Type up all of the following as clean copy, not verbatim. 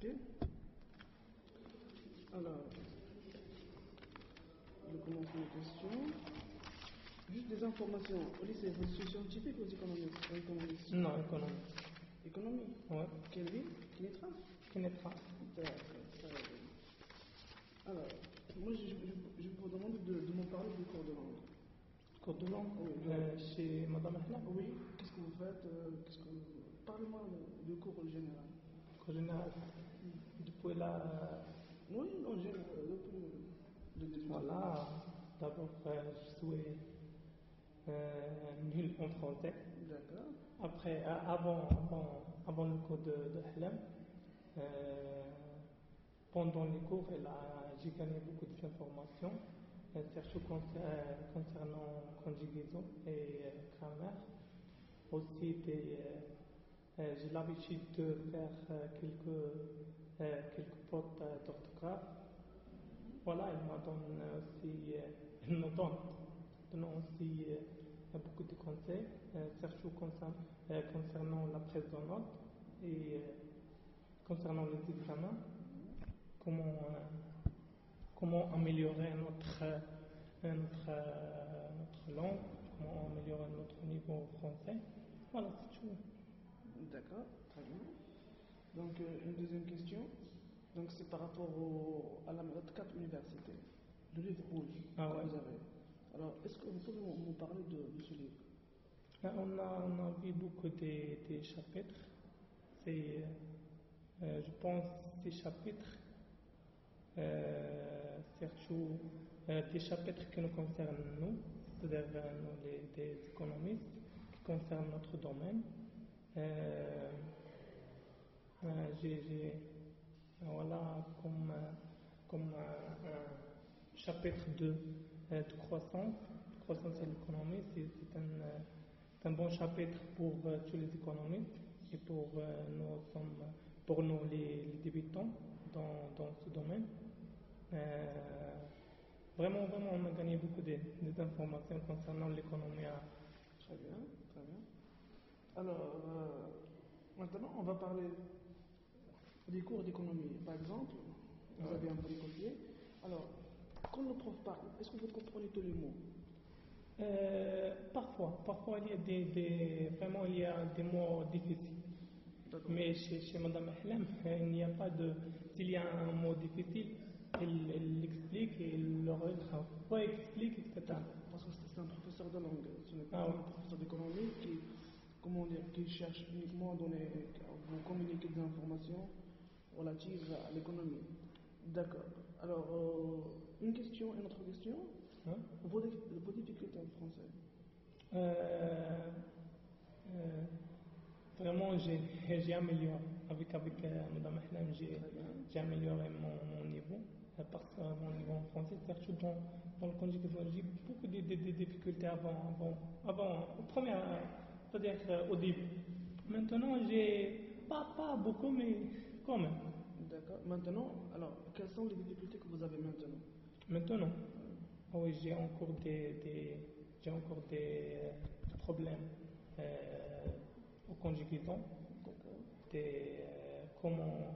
Ok. Alors, je commence mes questions. Juste des informations. Au lycée, vous êtes scientifique ou économiste? Non, économiste. Économie? Ouais. Quelle ville? Kénétra? Kénétra. D'accord, très bien. Alors, moi, je vous demande de me parler du cours de langue. Cours de langue Oui. chez Madame Ahlam. Oui, qu'est-ce que vous faites? Parlez-moi du cours en général. Cours général. Depuis la. Oui, en général, le début. Voilà. D'abord, je suis nul en français. D'accord. Après, avant le cours de Ahlam, pendant les cours, j'ai gagné beaucoup d'informations, surtout concernant conjugaison et grammaire. Aussi, j'ai l'habitude de faire quelques fautes d'orthographe. Voilà, il me donne aussi beaucoup de conseils, surtout concernant la prise de notes et concernant les examens, comment améliorer notre langue, comment améliorer notre niveau français. Voilà, c'est tout. D'accord, très bien. Donc, une deuxième question. Donc, c'est par rapport à la méthode 4 université, le livre rouge que vous avez. Alors, est-ce que vous pouvez me parler de ce livre? On a vu beaucoup des chapitres. C'est, je pense, des chapitres, surtout des chapitres qui nous concernent nous, c'est-à-dire nous des économistes, qui concernent notre domaine. Voilà, comme chapitre 2 de croissance. Croissance et l'économie, c'est un bon chapitre pour tous les économistes et pour nous les débutants dans ce domaine. Vraiment, on a gagné beaucoup d'informations concernant l'économie. Très bien, très bien. Alors, maintenant, on va parler des cours d'économie. Par exemple, vous avez un peu copié. Alors, quand le prof parle, est-ce que vous comprenez tous les mots? Parfois vraiment il y a des mots difficiles. Mais chez Madame Ahlam, il n'y a pas s'il y a un mot difficile, elle l'explique et le réexplique, etc. Parce que c'est un professeur de langue, ce n'est pas un professeur d'économie qui cherche uniquement à vous communiquer des informations relatives à l'économie. D'accord. Alors, une autre question. Vos difficultés en français? Vraiment, j'ai amélioré avec Madame Ahlam, j'ai amélioré mon niveau, parce que mon niveau en français, surtout dans le conjugaison, j'ai beaucoup de difficultés avant, c'est-à-dire au début. Maintenant, j'ai pas beaucoup, mais quand même. D'accord. Maintenant, alors, quelles sont les difficultés que vous avez maintenant? Maintenant, oui, j'ai encore des problèmes au conjugaison, comment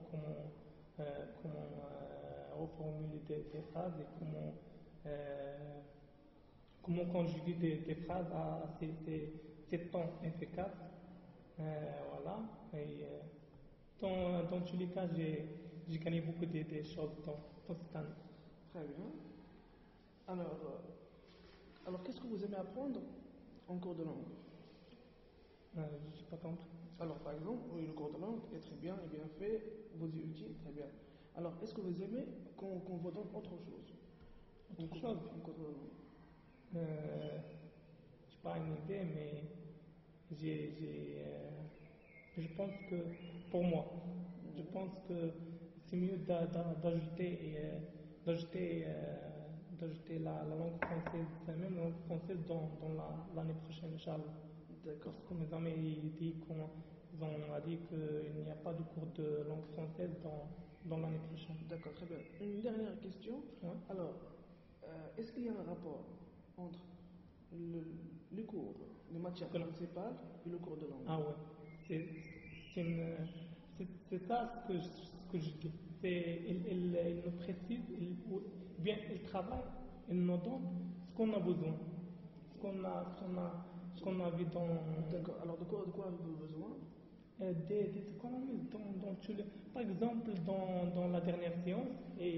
reformuler des phrases et comment conjuguer des phrases à ces temps efficaces. Voilà. Et dans tous les cas, j'ai gagné beaucoup de choses dans cette année. Très bien. Alors qu'est-ce que vous aimez apprendre en cours de langue? Je n'ai pas compris. Alors, par exemple, oui, le cours de langue est très bien fait, vous y utile, très bien. Alors, est-ce que vous aimez qu'on vous donne autre chose? Autre chose en cours de langue? Je n'ai pas une idée, mais je pense que, pour moi, je pense que c'est mieux d'ajouter la langue française, la même langue française dans l'année prochaine, Inch'Allah. D'accord. Parce que mes amis ils ont dit qu'il n'y a pas de cours de langue française dans l'année prochaine. D'accord, très bien. Une dernière question. Ouais. Alors, est-ce qu'il y a un rapport entre les cours, les matières principales et le cours de langue? Ah ouais, c'est ça ce que je dis. Il nous précise, ou bien il travaille, il nous donne ce qu'on a besoin, ce qu'on a vu dans. D'accord. Alors, de quoi avez-vous besoin? Des économies. Par exemple, dans la dernière séance,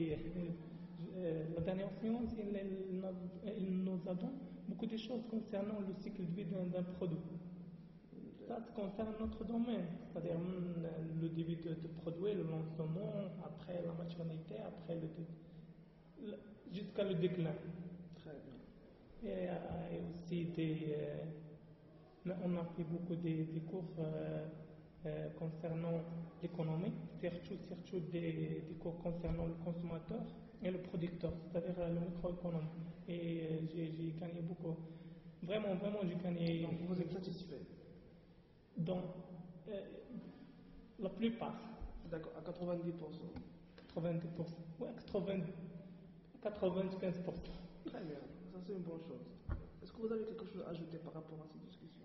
la dernière séance, il nous a donné beaucoup de choses concernant le cycle de vie d'un produit. Ça concerne notre domaine, c'est-à-dire le début de produit, le lancement, après la maturité, après jusqu'à le déclin. Très bien. Et aussi on a fait beaucoup des cours concernant l'économie, surtout des cours concernant le consommateur et le producteur, c'est-à-dire le microéconome. Et j'ai gagné beaucoup. Vraiment, j'ai gagné. Donc, vous êtes satisfait? Dans la plupart. D'accord, à 90%. 90%. Ouais, 95%. Très bien, ça c'est une bonne chose. Est-ce que vous avez quelque chose à ajouter par rapport à cette discussion?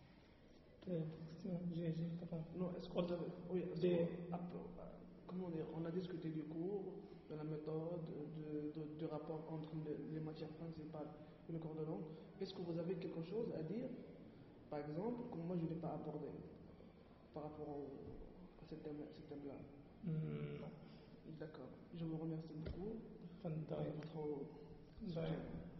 J'ai pas compris. Non, est-ce que vous avez. Oui, comment dire, on a discuté du cours, de la méthode, du rapport entre les matières principales et le cours de langue. Est-ce que vous avez quelque chose à dire, par exemple, que moi je n'ai pas abordé par rapport à ce thème-là? Non. D'accord, je vous remercie beaucoup Pas de pour votre soutien.